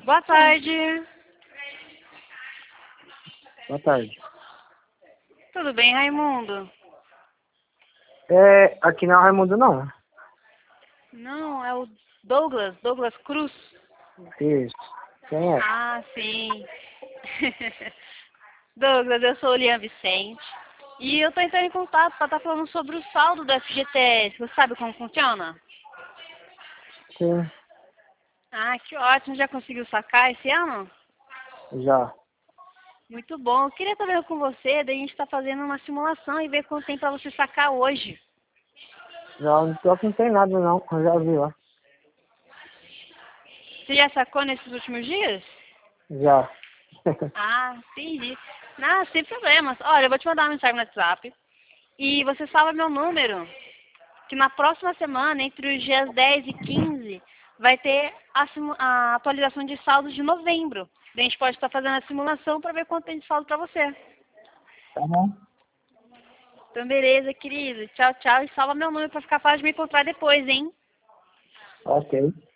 Boa tarde. Boa tarde. Tudo bem, Raimundo? Aqui não é o Raimundo, não. Não, é o Douglas Cruz. Isso. Quem é? Ah, sim. Douglas, eu sou o Lian Vicente. E eu tô entrando em contato para estar falando sobre o saldo do FGTS. Você sabe como funciona? Sim, Ah, que ótimo. Já conseguiu sacar esse ano? já. Muito bom. Eu queria estar vendo com você, daí a gente está fazendo uma simulação e ver quanto tem para você sacar hoje. Já não tem nada, não. Eu já vi lá. Você já sacou nesses últimos dias? Já. Ah, entendi. Não, sem problemas. Olha, eu vou te mandar uma mensagem no WhatsApp e você salva meu número, que na próxima semana, entre os dias 10 e 15, vai ter a atualização de saldos de novembro. Daí a gente pode estar fazendo a simulação para ver quanto tem de saldo para você. Tá bom. Então, beleza, querido. Tchau, tchau. E salva meu número para ficar fácil de me encontrar depois, hein? Ok.